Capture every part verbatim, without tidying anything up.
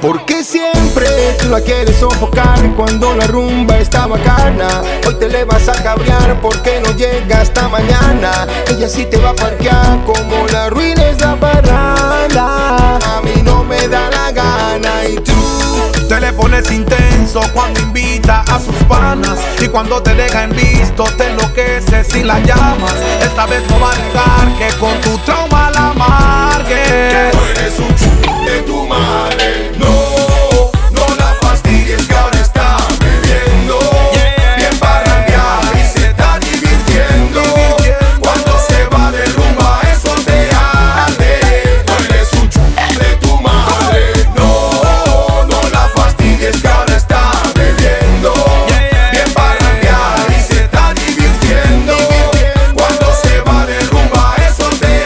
Porque siempre tú la quieres sofocar cuando la rumba está bacana. Hoy te le vas a cabrear porque no llega hasta mañana. Ella sí te va a parquear como la ruina es la parranda. A mí no me da la gana y tú te le pones intenso cuando invita a sus panas. Y cuando te deja en visto te enloqueces y la llamas. Esta vez no va a dejar que con tu trauma la amargues. Tú eres un ch... de tu madre. No, no la fastidies que ahora está bebiendo, yeah, bien parrandear y se está divirtiendo. divirtiendo. Cuando se va de rumba eso te arde. Tú eres un ch... de tu madre. No, no la fastidies que ahora está bebiendo, yeah, bien parrandear y se está divirtiendo. divirtiendo. Cuando se va de rumba eso te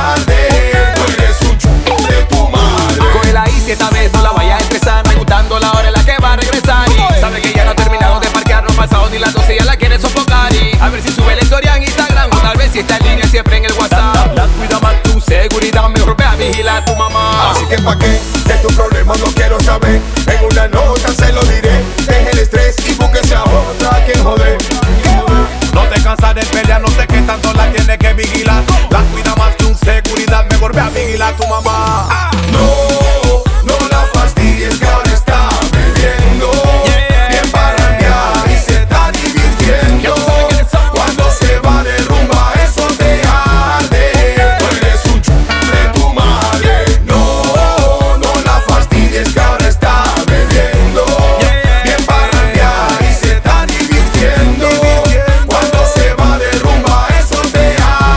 arde. Tú eres un ch... de tu madre. Cógela y si esta vez no la vaya a empezar, preguntando la hora en la que va a regresar. Y sabe que ya no ha terminado de parquear, no ha pasado ni las doce, ya la quiere sofocar. Y a ver si sube la historia en Instagram, o tal vez si está en línea siempre en el WhatsApp. La cuida más tu seguridad, mejor ve a vigilar a tu mamá. Así que pa' qué, de tu problema no quiero saber. En una nota se lo diré. Deje el estrés y búsquese a otra que joder. No te cansas de pelear, no sé qué tanto la tienes que vigilar. La cuida más que un seguridad, mejor ve a vigilar a tu mamá. Ah. No, no la fastidies que ahora está bebiendo, yeah, bien parrandear y se está divirtiendo. Cuando se va de rumba eso te arde. Tú eres un ch... de tu madre. No, no la fastidies que ahora está bebiendo, yeah, bien parrandear y se está divirtiendo. Cuando se va de rumba eso te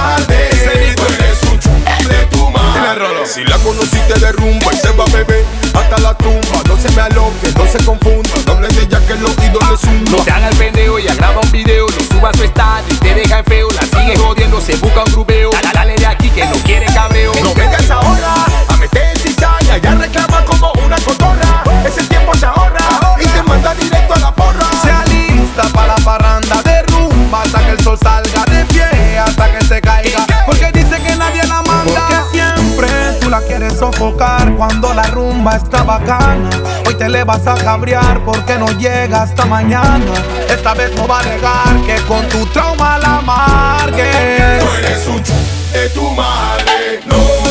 arde. Tú eres un ch... de tu madre. Si la conociste de rumba y se va a beber hasta la tumba, no se me aloque, no se confunda, no hable de ella que el oído le zumba. No te haga el pendejo y graba un video, lo suba a su estado y te deja en feo. La sigue jodiendo, se busca un grubeo. Dale, dale de aquí que no quiere cabreo. No vengas ahora a meter cizaña, ya reclama como una cotorra. Ese tiempo se ahorra y te manda directo a la porra. Se alista para la parranda de rumba hasta que el sol salga de pie, hasta que se caiga, porque dice que nadie la manda. Porque siempre tú la quieres sofocar cuando la rumba está bacana. Hoy te le vas a cabrear porque no llega hasta mañana. Esta vez no va a dejar que con tu trauma la amargues. Tú eres un ch... de tu madre. No.